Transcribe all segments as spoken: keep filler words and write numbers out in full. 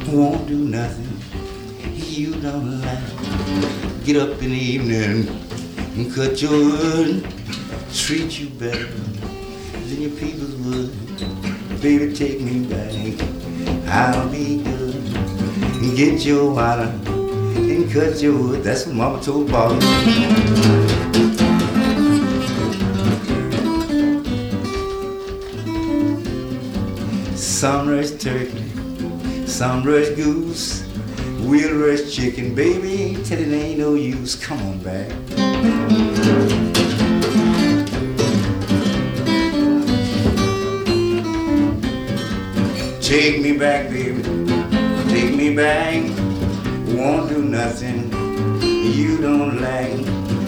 won't do nothing you don't like. Get up in the evening and cut your wood, treat you better than your peoples would. Baby, take me back, I'll be good. Get your water and cut your wood. That's what Mama told Bobby. Some roast turkey, some roast goose, we'll roast chicken, baby, till it ain't no use. Come on back. Take me back, baby, take me back. Won't do nothing you don't like.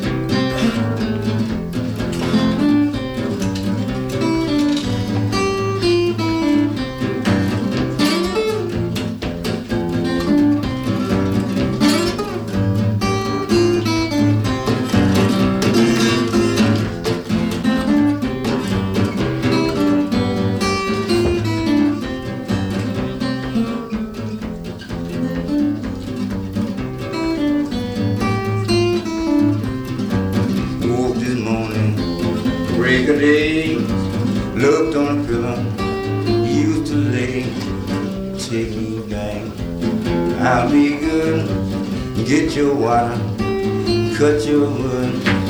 Break a day, looked on a pillow, used to lay. Take me back, I'll be good. Get your water, cut your wood.